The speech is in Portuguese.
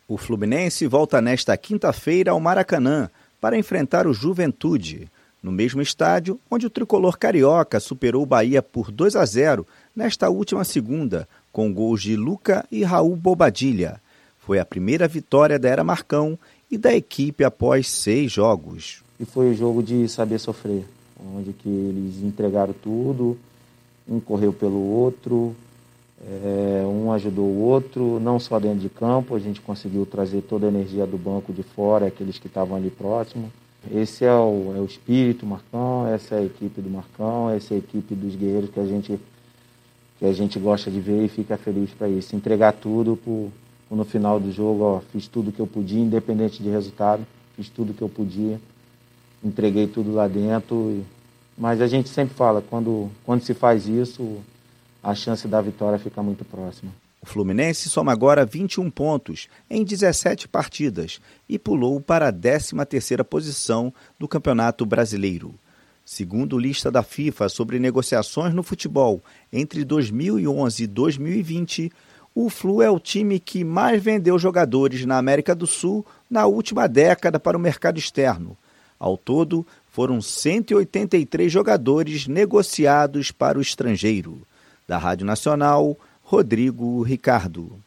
O Fluminense volta nesta quinta-feira ao Maracanã para enfrentar o Juventude, no mesmo estádio onde o tricolor carioca superou o Bahia por 2-0 nesta última segunda, com gols de Luca e Raul Bobadilla. Foi a primeira vitória da era Marcão e da equipe após 6 jogos. E foi o jogo de saber sofrer, onde que eles entregaram tudo, um correu pelo outro, um ajudou o outro, não só dentro de campo, a gente conseguiu trazer toda a energia do banco de fora, aqueles que estavam ali próximo. Esse é o espírito Marcão, essa é a equipe do Marcão, essa é a equipe dos guerreiros que a gente gosta de ver e fica feliz para isso. Entregar tudo no final do jogo, fiz tudo que eu podia, independente de resultado, fiz tudo que eu podia, entreguei tudo lá dentro. Mas a gente sempre fala, quando se faz isso, a chance da vitória fica muito próxima. O Fluminense soma agora 21 pontos em 17 partidas e pulou para a 13ª posição do Campeonato Brasileiro. Segundo lista da FIFA sobre negociações no futebol entre 2011 e 2020, o Flu é o time que mais vendeu jogadores na América do Sul na última década para o mercado externo. Ao todo, foram 183 jogadores negociados para o estrangeiro. Da Rádio Nacional, Rodrigo Ricardo.